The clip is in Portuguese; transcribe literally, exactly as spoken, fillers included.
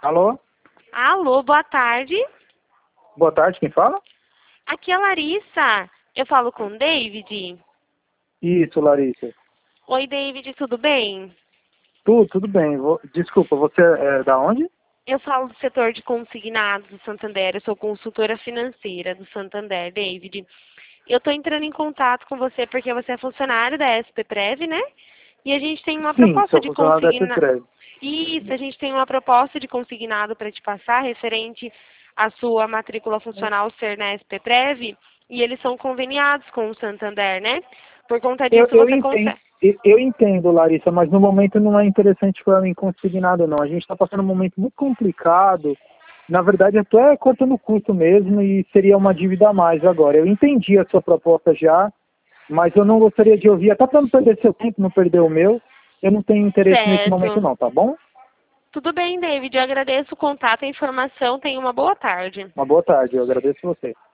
Alô? Alô, boa tarde. Boa tarde, quem fala? Aqui é a Larissa. Eu falo com o David. Isso, Larissa. Oi, David, tudo bem? Tudo, tudo bem. Vou- Desculpa, você é da onde? Eu falo do setor de consignados do Santander. Eu sou consultora financeira do Santander, David. Eu estou entrando em contato com você porque você é funcionário da S P Prev, né? E a gente tem uma Sim, proposta sou de funcionário da consignado. FEPREV. Isso, a gente tem uma proposta de consignado para te passar referente à sua matrícula funcional ser na S P Prev e eles são conveniados com o Santander, né? Por conta Eu, disso eu, você entendo, consegue. eu eu entendo, Larissa, mas no momento não é interessante para mim consignado, não. A gente está passando um momento muito complicado. Na verdade, eu estou cortando custo mesmo e seria uma dívida a mais agora. Eu entendi a sua proposta já, mas eu não gostaria de ouvir, até para não perder seu tempo, não perder o meu. Eu não tenho interesse nesse momento, Certo. não, tá bom? Tudo bem, David. Eu agradeço o contato e a informação. Tenha uma boa tarde. Uma boa tarde, eu agradeço você.